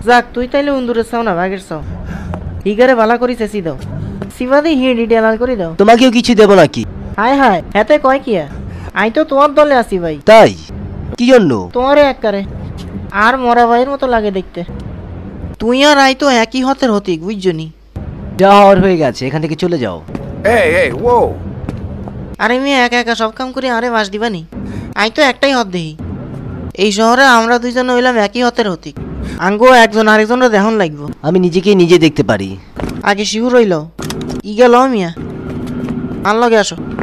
যাক তুই তাইলে উন্দুরের চাও না বাঘের চাও হিগারে ভালা করি চেঁচি দাও সিবাদি হিড়ি ডেলাল করে দাও। তোমাকেও কিছু দেবো নাকি? হায় হায় হেতে কয় কিয়া আই তো তোমার দলে আছি ভাই। তাই কি জন্য? তোমারে এককারে আর মরা ভাইয়ের মতো লাগে দেখতে। তুই আর আই তো একই হতের হতিক বুঝছনি। যা হওয়ার হয়ে গেছে, এখান থেকে চলে যাও। Hey, whoa! আরে মেয়ে একা একা সব কাম করে আরে বাস দিবানি। আই তো একটাই হত দেহি। এই শহরে আমরা দুইজন হইলাম একই হতের হতিক। আঙ্গো একজন আরেকজনের দেহন লাগবো। আমি নিজেকে নিজে দেখতে পারি। আগে শিহুর হইল ই গেল মিয়া আর লগে আসো।